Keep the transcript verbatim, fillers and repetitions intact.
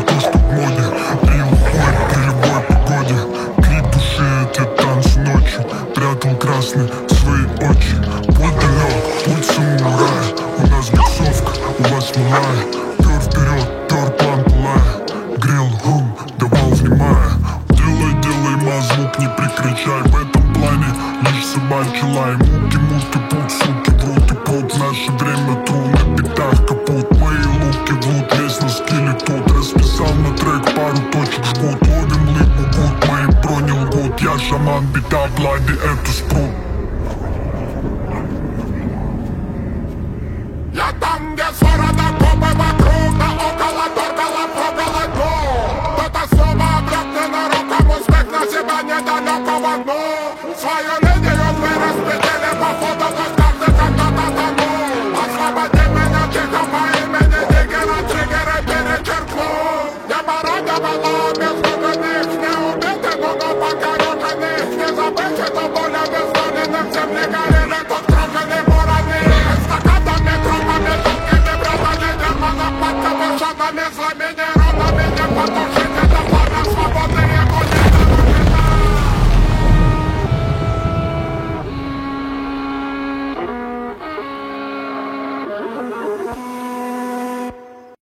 то, что в моде. Пил бой при любой погоде. Клип души, эти танцы ночью. Прятал красный свои очи. Путь далек, путь самурая. У нас боксовка, у вас малая. Пёр вперед, пёр план пылая. Грел гум, давал внимая. Делай, делай, ма, звук не прекращай. В этом плане лишь собачий лай. Муки, муки, путь, суки, врут и пот. В наше время тру на битах капут. Мои луки врут, весь на скилле тут. Расписал на трек, пару точек жгут. Ловим лыпу, гуд, мои брони лгут. Я шаман, бита, блади, это спрут. Я там, где стороны копы вокруг, да около торкала, пробила дно. Кто-то снова обрётный нароком, успех на себя недалекого дну. Свою линию мы распределили по фото, но каждый когда-то тонул. Освободи меня тихо по имени Диггера, триггеры перечеркну. Небо радовало безвыходных, не убиты, но но покорёженных. Не забыть это более бездоленных, всем не горели, тут трогали вороны. Эстакадами, тропами, тонкими братами, демонов под капюшонами, злыми нейронами, не потушили.